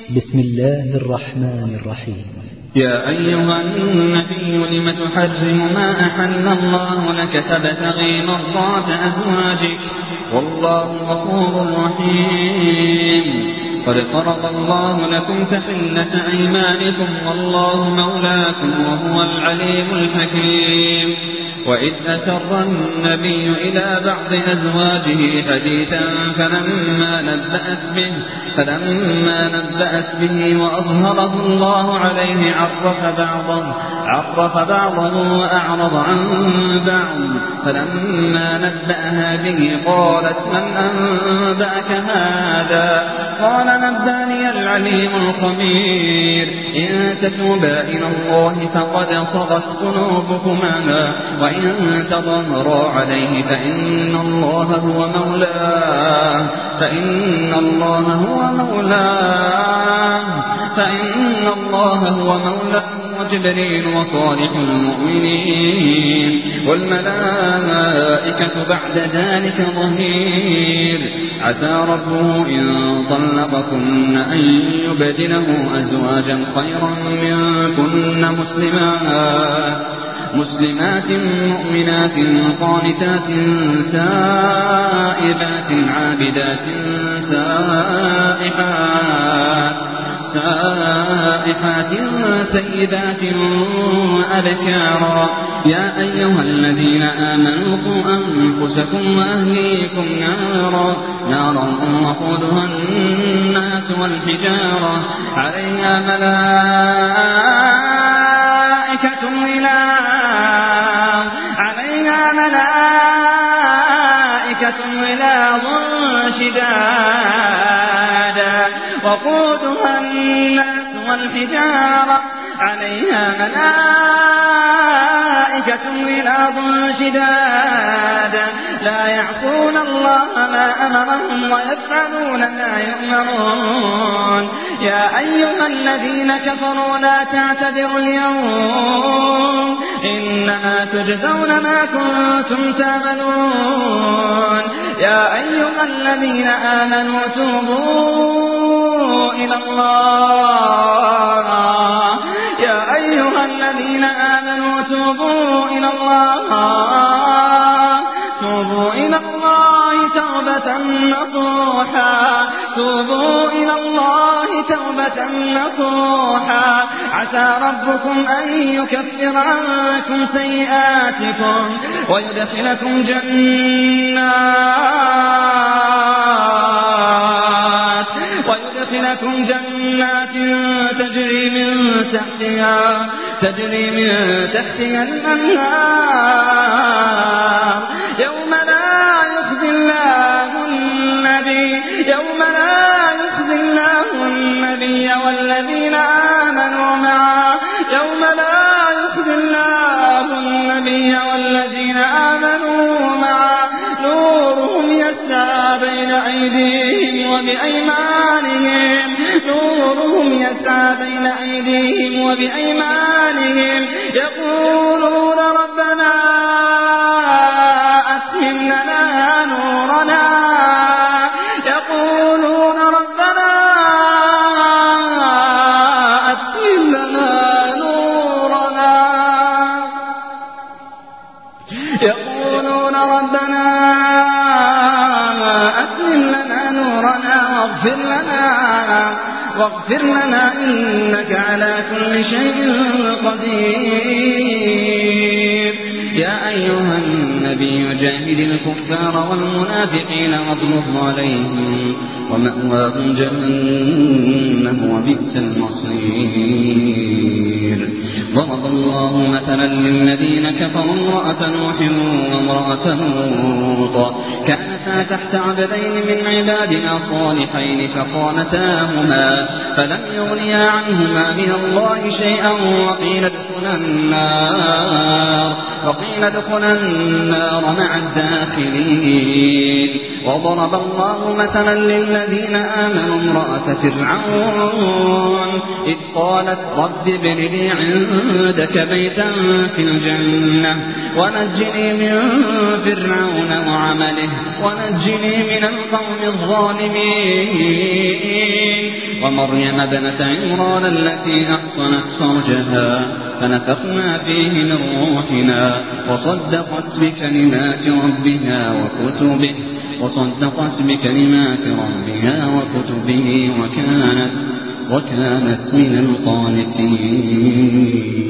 بسم الله الرحمن الرحيم. يا أيها النبي لم تحرم ما أحل الله لك تبتغي مرضات أزواجك والله غفور رحيم. قد فرض الله لكم تحلة أيمانكم والله مولاكم وهو العليم الحكيم. وإذ أسر النبي إلى بعض أزواجه حديثا فلما نبأت به وأظهره الله عليه عرف بعضه وأعرض عن بعض. فلما نبأها به قالت من أنبأك هذا؟ قال نبأني العليم الخبير. إن تتوبا إلى الله فقد صغت قلوبكما وإن تظاهرا عليه فإن الله هو مولاه وجبريل وصالح المؤمنين والملائكة بعد ذلك ظهير. عسى ربه إن طلقكن أن يبدله أزواجا خيرا منكن مسلمات مؤمنات قانتات تائبات عابدات سائحات سيدات وأبكارا. يا أيها الذين آمنوا قوا أنفسكم وأهليكم نارا وقودها الناس والحجارة عليها ملائكة غلاظ شداد وقودها الناس والحجارة عليها ملائكة غلاظ شداد لا يعصون الله ما أمرهم ويفعلون ما يؤمرون. يا أيها الذين كفروا لا تعتذروا اليوم إنما تجزون ما كنتم تعملون. يا أيها الذين آمنوا توبوا إلى الله توبة نصوحا عسى ربكم أن يكفر عنكم سيئاتكم ويدخلكم جنات تجري من تحتها الأنهار يوم لا يخزي الله النبي والذين آمنوا معه نورهم يسعى بين أيديهم وبأيمانهم يقولون ربنا أتمم لنا نورنا واغفر لنا إنك على كل شيء قدير. يا أيها النبي جاهد الكفار والمنافقين واغلظ عليهم ومأواهم جهنم وبئس المصير. ضرب الله مثلا للذين كفروا امرأة نوح وامرأة لوط كانتا تحت عبدين من عبادنا صالحين فخانتاهما فلم يغنيا عنهما من الله شيئا وقيل ادخلا النار مع الداخلين. وضرب الله مثلا للذين آمنوا امرأة فرعون إذ قالت رب ابن لي عندك بيتا في الجنة ونجني من فرعون وعمله ونجني من القوم الظالمين. ومريم ابنة عمران التي أحصنت فرجها فنفخنا فيه من روحنا وصدقت بكلمات ربها وكتبه وكانت من القانتين.